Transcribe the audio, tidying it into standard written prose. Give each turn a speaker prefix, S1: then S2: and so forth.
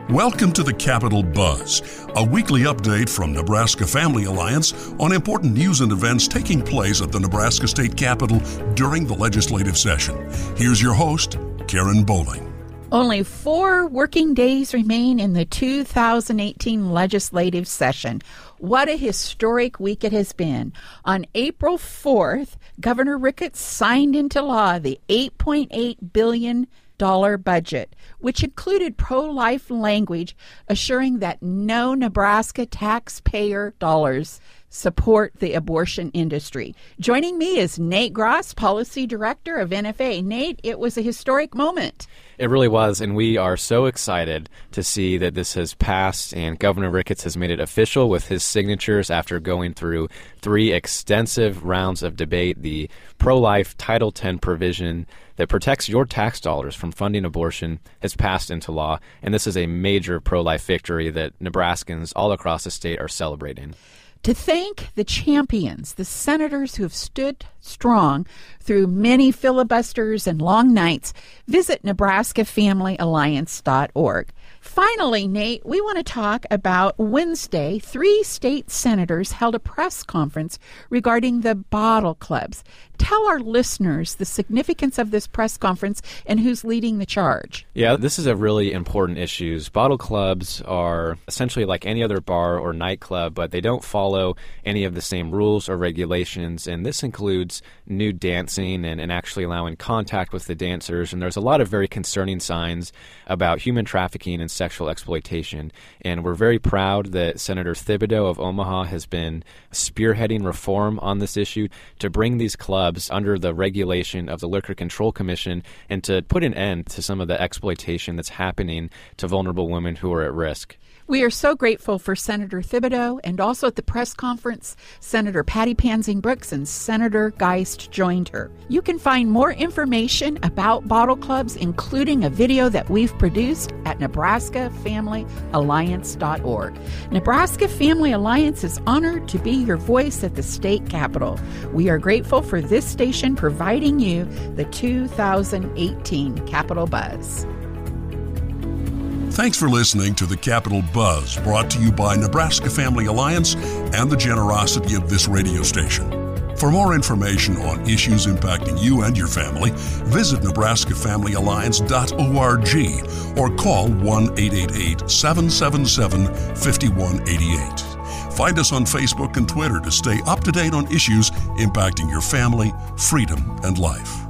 S1: Welcome to the Capitol Buzz, a weekly update from Nebraska Family Alliance on important news and events taking place at the Nebraska State Capitol during the legislative session. Here's your host, Karen Bowling.
S2: Only 4 working days remain in the 2018 legislative session. What a historic week it has been. On April 4th, Governor Ricketts signed into law the $8.8 billion budget, which included pro-life language assuring that no Nebraska taxpayer dollars support the abortion industry. Joining me is Nate Gross, Policy Director of NFA. Nate, it was a historic moment.
S3: It really was, and we are so excited to see that this has passed, and Governor Ricketts has made it official with his signatures after going through 3 extensive rounds of debate. The pro-life Title X provision that protects your tax dollars from funding abortion has passed into law, and this is a major pro-life victory that Nebraskans all across the state are celebrating.
S2: To thank the champions, the senators who have stood strong through many filibusters and long nights, visit NebraskaFamilyAlliance.org. Finally, Nate, we want to talk about Wednesday. 3 state senators held a press conference regarding the bottle clubs. Tell our listeners the significance of this press conference and who's leading the charge.
S3: Yeah, this is a really important issue. Bottle clubs are essentially like any other bar or nightclub, but they don't follow any of the same rules or regulations, and this includes nude dancing and actually allowing contact with the dancers, and there's a lot of very concerning signs about human trafficking and sexual exploitation, and we're very proud that Senator Thibodeau of Omaha has been spearheading reform on this issue to bring these clubs under the regulation of the Liquor Control Commission and to put an end to some of the exploitation that's happening to vulnerable women who are at risk.
S2: We are so grateful for Senator Thibodeau, and also at the press conference, Senator Patty Pansing Brooks and Senator Geist joined her. You can find more information about bottle clubs, including a video that we've produced at NebraskaFamilyAlliance.org. Nebraska Family Alliance is honored to be your voice at the state capitol. We are grateful for this station providing you the 2018 Capitol Buzz.
S1: Thanks for listening to the Capitol Buzz, brought to you by Nebraska Family Alliance and the generosity of this radio station. For more information on issues impacting you and your family, visit NebraskaFamilyAlliance.org or call 1-888-777-5188. Find us on Facebook and Twitter to stay up to date on issues impacting your family, freedom, and life.